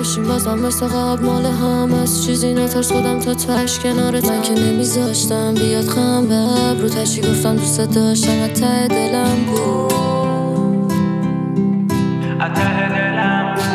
بشین بازم مثل قبل مال هم از چیزی نترس خودم تا تش کنارت. من که نمیذاشتم بیاد خم به ابرو تشی گفتم دوست داشتم از ته دلم بود، از ته دلم بود.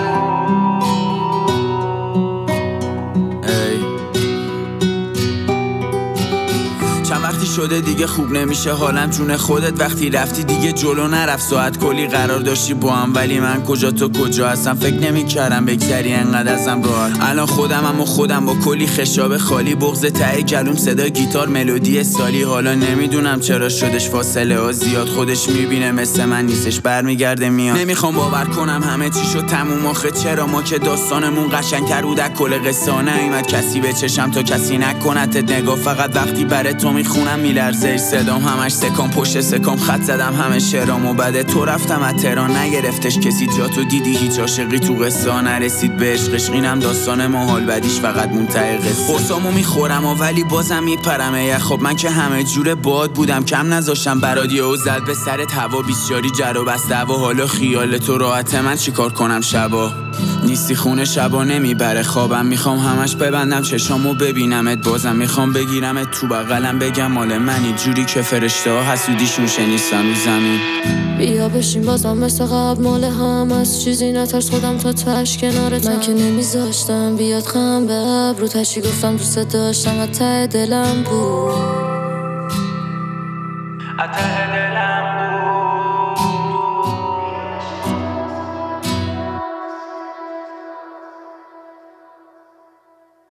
چند وقتی شده دیگه خوب نمیشه حالم جون خودت، وقتی رفتی دیگه جلو نرفت، ساعت کلی قرار داشتی با هم ولی من کجا تو کجا هستم، فکر نمیکردم بگذری انقدر ازم راحت. الان خودم با کلی خشاب خالی، بغض ته گلوم، صدای گیتار، ملودی سالی. حالا نمیدونم چرا شدش فاصله ها زیاد، خودش میبینه مثل من نیستش برمیگرده میاد. نمیخوام باور کنم همه چی شد تموم، آخه چرا ما که داستانمون قشنگ‌تر بود از کل قصه نیومد کسی به چشم تا کسی نکنتت نگاه، فقط وقتی برای تو میخونم میلرزه صدام، همش سکام پشت سکام خط زدم همه شعرامو، بعد تو رفتم از تهران نگرفتش کسی جاتو، دیدی هیچ عاشقی تو قصه نرسید به عشقش، اینم داستان محال بدیش فقط منتهی قصه. قرصامو میخورم ولی بازم میپرم خب من که همه جور باد بودم کم نذاشتم برات، و زد به سرت هوا 24 جر و بسته و حالا خیال تو راحت، من چیکار کنم شبا نیستی خونه شبا نمیبره خوابم، میخوام همش ببندم چشامو ببینمت بازم، میخوام بگیرمت تو بغلم بگم مال منی، جوری که فرشته ها حسودیشون شنیستن رو زمین. بیا بشین بازم مثل قبل مال هم از چیزی نترس خودم تا تش کنارت. من که نمیذاشتم بیاد خم به ابرو تشی گفتم دوست داشتم از ته دلم بود، از ته دلم بود.